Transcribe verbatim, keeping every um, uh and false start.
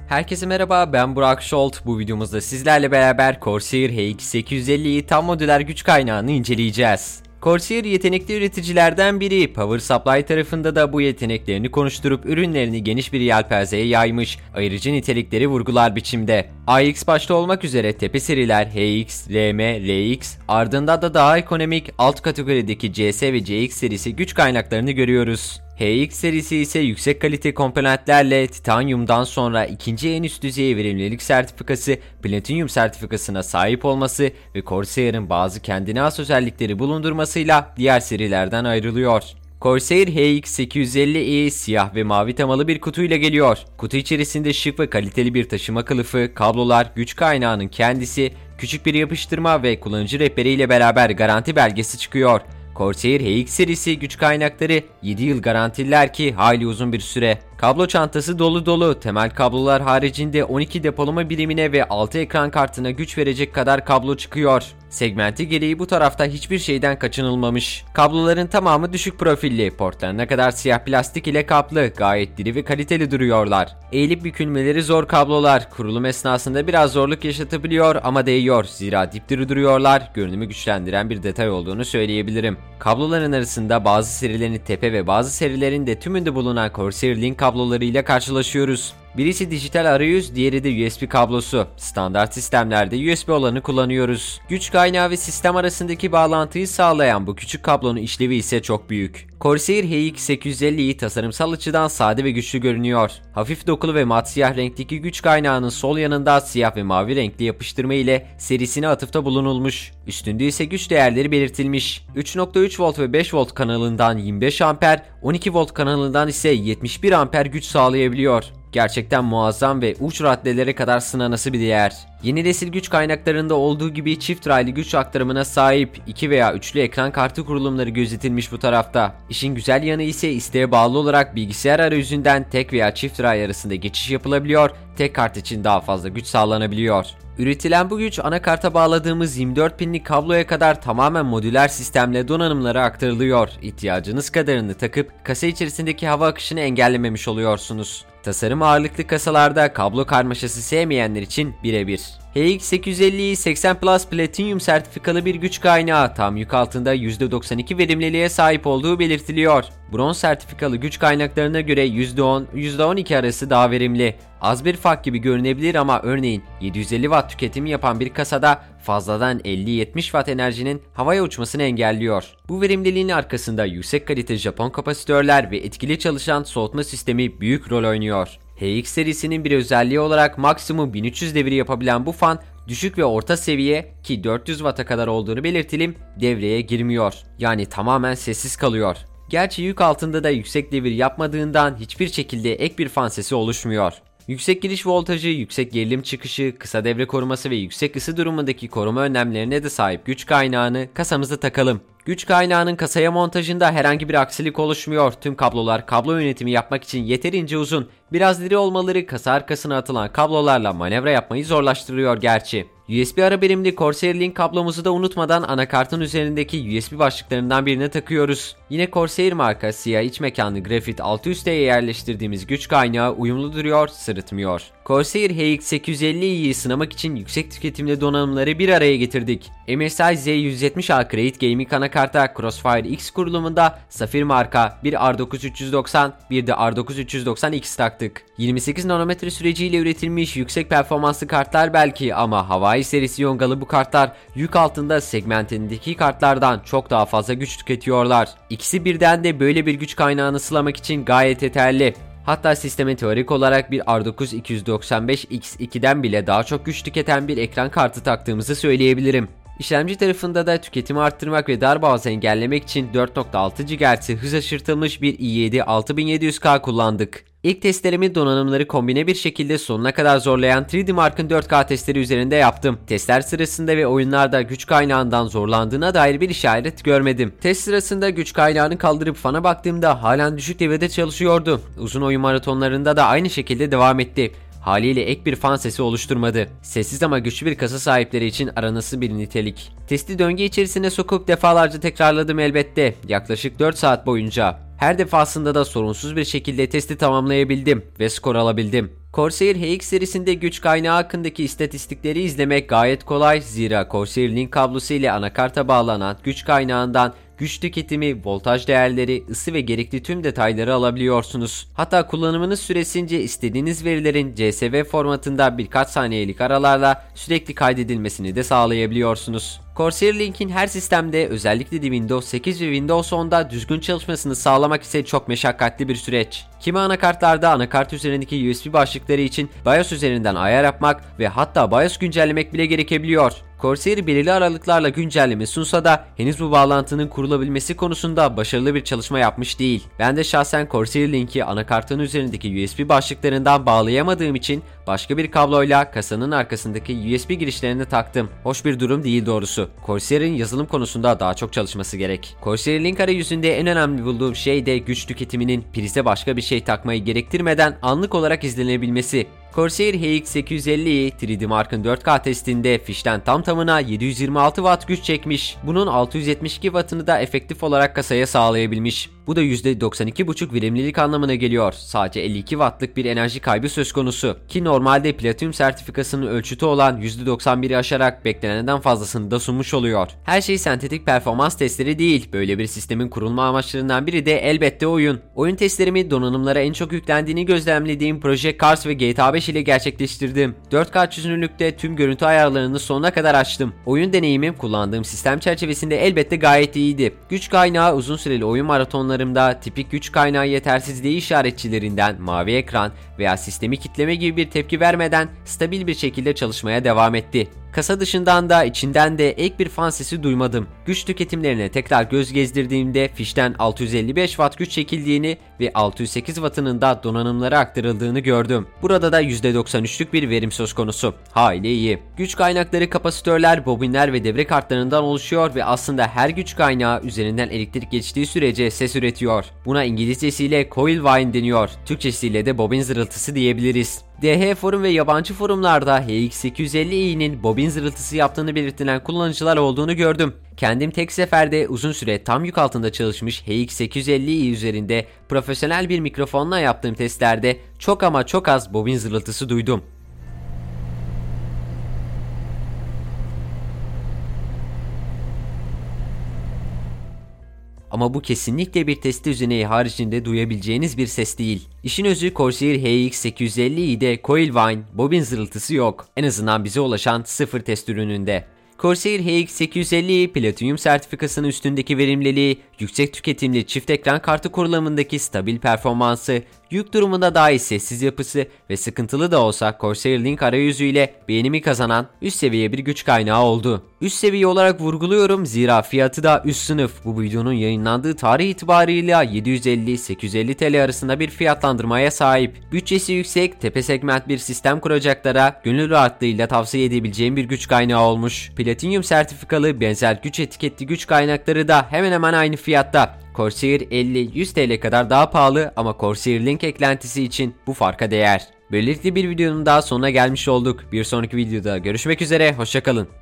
Herkese merhaba, ben Burak Şolt. Bu videomuzda sizlerle beraber Corsair H X sekiz yüz elliyi tam modüler güç kaynağını inceleyeceğiz. Corsair yetenekli üreticilerden biri, Power Supply tarafında da bu yeteneklerini konuşturup ürünlerini geniş bir yelpazeye yaymış, ayırıcı nitelikleri vurgular biçimde. A X başta olmak üzere tepe seriler H X, L M, L X, ardından da daha ekonomik alt kategorideki C S ve C X serisi güç kaynaklarını görüyoruz. H X serisi ise yüksek kalite komponentlerle titanyumdan sonra ikinci en üst düzey verimlilik sertifikası, platinyum sertifikasına sahip olması ve Corsair'ın bazı kendine has özellikleri bulundurmasıyla diğer serilerden ayrılıyor. Corsair H X sekiz yüz elli i siyah ve mavi temalı bir kutuyla geliyor. Kutu içerisinde şık ve kaliteli bir taşıma kılıfı, kablolar, güç kaynağının kendisi, küçük bir yapıştırma ve kullanıcı rehberiyle beraber garanti belgesi çıkıyor. Corsair H X serisi güç kaynakları yedi yıl garantililer ki hayli uzun bir süre. Kablo çantası dolu dolu, temel kablolar haricinde on iki depolama birimine ve altı ekran kartına güç verecek kadar kablo çıkıyor. Segmenti gereği bu tarafta hiçbir şeyden kaçınılmamış. Kabloların tamamı düşük profilli, portlarına kadar siyah plastik ile kaplı, gayet diri ve kaliteli duruyorlar. Eğilip bükülmeleri zor kablolar, kurulum esnasında biraz zorluk yaşatabiliyor ama değiyor, zira dipdiri duruyorlar, görünümü güçlendiren bir detay olduğunu söyleyebilirim. Kabloların arasında bazı serilerin tepe ve bazı serilerin de tümünde bulunan Corsair Link kablolarıyla karşılaşıyoruz. Birisi dijital arayüz, diğeri de U S B kablosu. Standart sistemlerde U S B olanı kullanıyoruz. Güç kaynağı ve sistem arasındaki bağlantıyı sağlayan bu küçük kablonun işlevi ise çok büyük. Corsair H X sekiz yüz elliyi tasarımsal açıdan sade ve güçlü görünüyor. Hafif dokulu ve mat siyah renkteki güç kaynağının sol yanında siyah ve mavi renkli yapıştırma ile serisine atıfta bulunulmuş. Üstünde ise güç değerleri belirtilmiş. üç nokta üç volt ve beş volt kanalından yirmi beş amper, on iki volt kanalından ise yetmiş bir amper güç sağlayabiliyor. Gerçekten muazzam ve uç raddelere kadar sınanası bir değer. Yeni nesil güç kaynaklarında olduğu gibi çift raylı güç aktarımına sahip iki veya üçlü ekran kartı kurulumları gözetilmiş bu tarafta. İşin güzel yanı ise isteğe bağlı olarak bilgisayar arayüzünden tek veya çift ray arasında geçiş yapılabiliyor, tek kart için daha fazla güç sağlanabiliyor. Üretilen bu güç anakarta bağladığımız yirmi dört pinlik kabloya kadar tamamen modüler sistemle donanımlara aktarılıyor. İhtiyacınız kadarını takıp kasa içerisindeki hava akışını engellememiş oluyorsunuz. Tasarım ağırlıklı kasalarda kablo karmaşası sevmeyenler için birebir. H X sekiz yüz elliyi seksen Plus Platinum sertifikalı bir güç kaynağı, tam yük altında yüzde doksan iki verimliliğe sahip olduğu belirtiliyor. Bronz sertifikalı güç kaynaklarına göre yüzde on yüzde on iki arası daha verimli. Az bir fark gibi görünebilir ama örneğin yedi yüz elli watt tüketimi yapan bir kasada fazladan elli yetmiş watt enerjinin havaya uçmasını engelliyor. Bu verimliliğin arkasında yüksek kalite Japon kapasitörler ve etkili çalışan soğutma sistemi büyük rol oynuyor. H X serisinin bir özelliği olarak maksimum bin üç yüz devir yapabilen bu fan, düşük ve orta seviye ki dört yüz watt'a kadar olduğunu belirtelim, devreye girmiyor. Yani tamamen sessiz kalıyor. Gerçi yük altında da yüksek devir yapmadığından hiçbir şekilde ek bir fan sesi oluşmuyor. Yüksek giriş voltajı, yüksek gerilim çıkışı, kısa devre koruması ve yüksek ısı durumundaki koruma önlemlerine de sahip güç kaynağını kasamıza takalım. Güç kaynağının kasaya montajında herhangi bir aksilik oluşmuyor. Tüm kablolar kablo yönetimi yapmak için yeterince uzun. Biraz diri olmaları kasa arkasına atılan kablolarla manevra yapmayı zorlaştırıyor gerçi. U S B ara birimli Corsair Link kablomuzu da unutmadan anakartın üzerindeki U S B başlıklarından birine takıyoruz. Yine Corsair marka siyah iç mekanlı grafit altı üsteye yerleştirdiğimiz güç kaynağı uyumlu duruyor, sırıtmıyor. Corsair H X sekiz yüz elliyi sınamak için yüksek tüketimli donanımları bir araya getirdik. M S I Z yüz yetmiş A Create Gaming anakarta Crossfire X kurulumunda Safir marka bir R dokuz üç yüz doksan, bir de R dokuz üç yüz doksan X taktık. yirmi sekiz nanometre süreciyle üretilmiş yüksek performanslı kartlar belki ama Hawaii serisi yongalı bu kartlar yük altında segmentindeki kartlardan çok daha fazla güç tüketiyorlar. İkisi birden de böyle bir güç kaynağını sılamak için gayet yeterli. Hatta sisteme teorik olarak bir R dokuz iki yüz doksan beş X iki'den bile daha çok güç tüketen bir ekran kartı taktığımızı söyleyebilirim. İşlemci tarafında da tüketimi arttırmak ve darboğazı engellemek için dört nokta altı gigahertz hız aşırtılmış bir i yedi altı bin yedi yüz K kullandık. İlk testlerimi donanımları kombine bir şekilde sonuna kadar zorlayan üç D Mark'ın dört K testleri üzerinde yaptım. Testler sırasında ve oyunlarda güç kaynağından zorlandığına dair bir işaret görmedim. Test sırasında güç kaynağını kaldırıp fana baktığımda halen düşük devirde çalışıyordu. Uzun oyun maratonlarında da aynı şekilde devam etti. Haliyle ek bir fan sesi oluşturmadı. Sessiz ama güçlü bir kasa sahipleri için aranası bir nitelik. Testi döngü içerisine sokup defalarca tekrarladım elbette. Yaklaşık dört saat boyunca. Her defasında da sorunsuz bir şekilde testi tamamlayabildim ve skor alabildim. Corsair H X serisinde güç kaynağı hakkındaki istatistikleri izlemek gayet kolay, zira Corsair link kablosu ile anakarta bağlanan güç kaynağından güç tüketimi, voltaj değerleri, ısı ve gerekli tüm detayları alabiliyorsunuz. Hatta kullanımınız süresince istediğiniz verilerin C S V formatında birkaç saniyelik aralarla sürekli kaydedilmesini de sağlayabiliyorsunuz. Corsair Link'in her sistemde, özellikle de Windows sekiz ve Windows onda düzgün çalışmasını sağlamak ise çok meşakkatli bir süreç. Kimi anakartlarda anakart üzerindeki U S B başlıkları için BIOS üzerinden ayar yapmak ve hatta BIOS güncellemek bile gerekebiliyor. Corsair belirli aralıklarla güncelleme sunsa da henüz bu bağlantının kurulabilmesi konusunda başarılı bir çalışma yapmış değil. Ben de şahsen Corsair Link'i anakartın üzerindeki U S B başlıklarından bağlayamadığım için başka bir kabloyla kasanın arkasındaki U S B girişlerine taktım. Hoş bir durum değil doğrusu. Corsair'in yazılım konusunda daha çok çalışması gerek. Corsair Link arayüzünde en önemli bulduğum şey de güç tüketiminin prize başka bir şey takmayı gerektirmeden anlık olarak izlenebilmesi. Corsair H X sekiz yüz elli i üç D Mark'ın dört K testinde fişten tam tamına yedi yüz yirmi altı watt güç çekmiş. Bunun altı yüz yetmiş iki wattını da efektif olarak kasaya sağlayabilmiş. Bu da yüzde doksan iki buçuk verimlilik anlamına geliyor. Sadece elli iki wattlık bir enerji kaybı söz konusu. Ki normalde Platinum sertifikasının ölçütü olan yüzde doksan biri aşarak beklenenden fazlasını da sunmuş oluyor. Her şey sentetik performans testleri değil. Böyle bir sistemin kurulma amaçlarından biri de elbette oyun. Oyun testlerimi donanımlara en çok yüklendiğini gözlemlediğim Project Cars ve G T A beş ile gerçekleştirdim. dört K çözünürlükte tüm görüntü ayarlarını sonuna kadar açtım. Oyun deneyimim kullandığım sistem çerçevesinde elbette gayet iyiydi. Güç kaynağı uzun süreli oyun maratonlarımda tipik güç kaynağı yetersizliği işaretçilerinden mavi ekran veya sistemi kitleme gibi bir tepki vermeden stabil bir şekilde çalışmaya devam etti. Kasa dışından da içinden de ek bir fan sesi duymadım. Güç tüketimlerine tekrar göz gezdirdiğimde fişten altı yüz elli beş watt güç çekildiğini ve altı yüz sekiz wattının da donanımlara aktarıldığını gördüm. Burada da yüzde doksan üçlük bir verim söz konusu. Hayli iyi. Güç kaynakları kapasitörler, bobinler ve devre kartlarından oluşuyor ve aslında her güç kaynağı üzerinden elektrik geçtiği sürece ses üretiyor. Buna İngilizcesiyle coil whine deniyor. Türkçesiyle de bobin zırıltısı diyebiliriz. D H forum ve yabancı forumlarda H X sekiz yüz elli i'nin bobin zırıltısı yaptığını belirtilen kullanıcılar olduğunu gördüm. Kendim tek seferde uzun süre tam yük altında çalışmış H X sekiz yüz elli i üzerinde profesyonel bir mikrofonla yaptığım testlerde çok ama çok az bobin zırıltısı duydum. Ama bu kesinlikle bir test düzeneği haricinde duyabileceğiniz bir ses değil. İşin özü Corsair H X sekiz yüz elli i'de coil whine, bobin zırıltısı yok. En azından bize ulaşan sıfır test ürününde. Corsair H X sekiz yüz elli i Platinum sertifikasının üstündeki verimliliği, yüksek tüketimli çift ekran kartı kurulumundaki stabil performansı, yük durumunda dahi sessiz yapısı ve sıkıntılı da olsa Corsair Link arayüzüyle beğenimi kazanan üst seviye bir güç kaynağı oldu. Üst seviye olarak vurguluyorum zira fiyatı da üst sınıf. Bu videonun yayınlandığı tarih itibarıyla yedi yüz elli sekiz yüz elli T L arasında bir fiyatlandırmaya sahip. Bütçesi yüksek, tepe segment bir sistem kuracaklara gönül rahatlığıyla tavsiye edebileceğim bir güç kaynağı olmuş. Platinum sertifikalı benzer güç etiketli güç kaynakları da hemen hemen aynı fiyatta. Corsair elli yüz T L kadar daha pahalı ama Corsair Link eklentisi için bu farka değer. Böylelikle bir videonun daha sonuna gelmiş olduk. Bir sonraki videoda görüşmek üzere, hoşça kalın.